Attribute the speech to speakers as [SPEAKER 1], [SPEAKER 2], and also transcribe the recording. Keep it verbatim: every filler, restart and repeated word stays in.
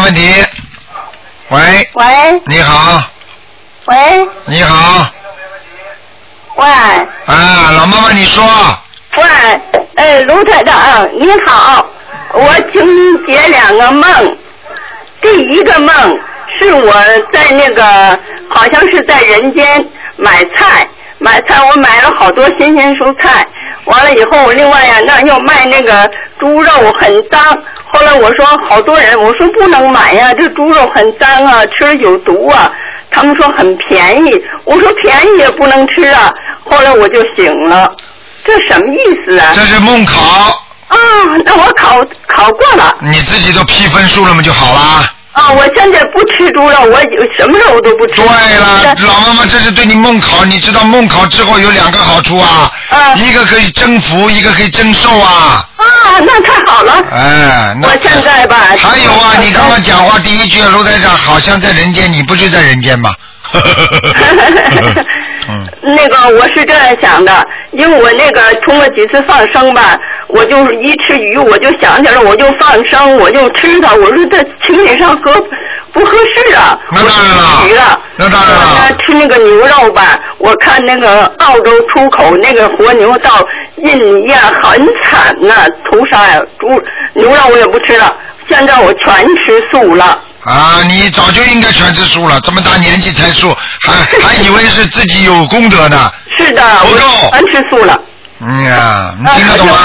[SPEAKER 1] 问题。喂。
[SPEAKER 2] 喂。
[SPEAKER 1] 你好。
[SPEAKER 2] 喂。
[SPEAKER 1] 你好。
[SPEAKER 2] 喂。
[SPEAKER 1] 啊，老妈妈，你说。
[SPEAKER 2] 喂，呃，卢台长，你好，我请你解两个梦。第一个梦是我在那个好像是在人间买菜，买菜我买了好多新鲜蔬菜，完了以后我另外呀那又卖那个猪肉很脏，后来我说好多人我说不能买呀，这猪肉很脏啊，吃了有毒啊，他们说很便宜，我说便宜也不能吃啊，后来我就醒了。这什么意思啊？
[SPEAKER 1] 这是梦考。
[SPEAKER 2] 啊，那我考考过了。
[SPEAKER 1] 你自己都批分数了嘛就好啦。
[SPEAKER 2] 啊，我现在不吃猪肉，我有什么肉都不吃。
[SPEAKER 1] 对了，老妈妈，这是对你梦考，你知道梦考之后有两个好处啊，啊一个可以征服，一个可以征受啊。
[SPEAKER 2] 啊，那太好了。
[SPEAKER 1] 哎，那
[SPEAKER 2] 我现在吧。
[SPEAKER 1] 还有啊，你刚刚讲话第一句，卢台长好像在人间，你不就在人间吗？
[SPEAKER 2] 嗯、那个我是这样想的，因为我那个通过几次放生吧，我就一吃鱼我就想起来，我就放生，我就吃它，我说这情理上合不合适啊？
[SPEAKER 1] 那当然了，
[SPEAKER 2] 鱼了，
[SPEAKER 1] 那当然了。
[SPEAKER 2] 吃那个牛肉吧，我看那个澳洲出口那个活牛到印尼呀、啊，很惨呐、啊，屠杀呀，猪牛肉我也不吃了，现在我全吃素了。
[SPEAKER 1] 啊，你早就应该全吃素了，这么大年纪才素，还还以为是自己有功德呢。
[SPEAKER 2] 是的，我全吃素了。
[SPEAKER 1] 嗯呀，你听得懂吗？